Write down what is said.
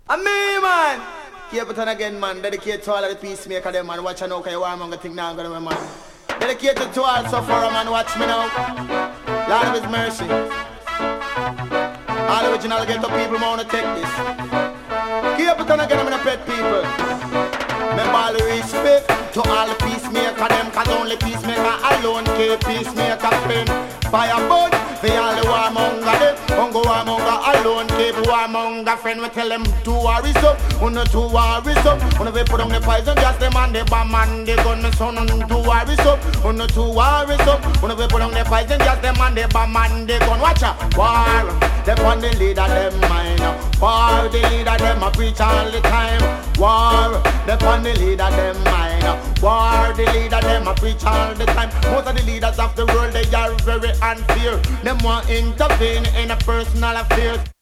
And me, man. Keep it on again, man. Dedicate to all of the peacemaker, them, man. Watch out now, cause you warm on the thing now, man. Dedicate it to all sufferer, man. Watch me now. Lord of His mercy. All original ghetto people, man, wanna take this. Keep it on again, I'm gonna pet people. Remember all the respect to all the peacemaker, them, cause only peacemaker alone keep peacemaker spin. Firebird, for all the warmonger, them. Ungo warmonger alone keep warmonger friend. We tell them two war is up, uno two war is up. Uno we put on the poison gas, them and the bomb and the gun. Me son uno two war is up, uno two war is up. Uno we put on the poison gas, them and the bomb and the gun. Watch out, war, they on the leader, them mine. War, the leader, them a preach all the time. War, they on the leader, them mine. War, the leader, them a preach all the time. Most of the leaders of the world, they are very unfair. Them want intervene in a personal affairs.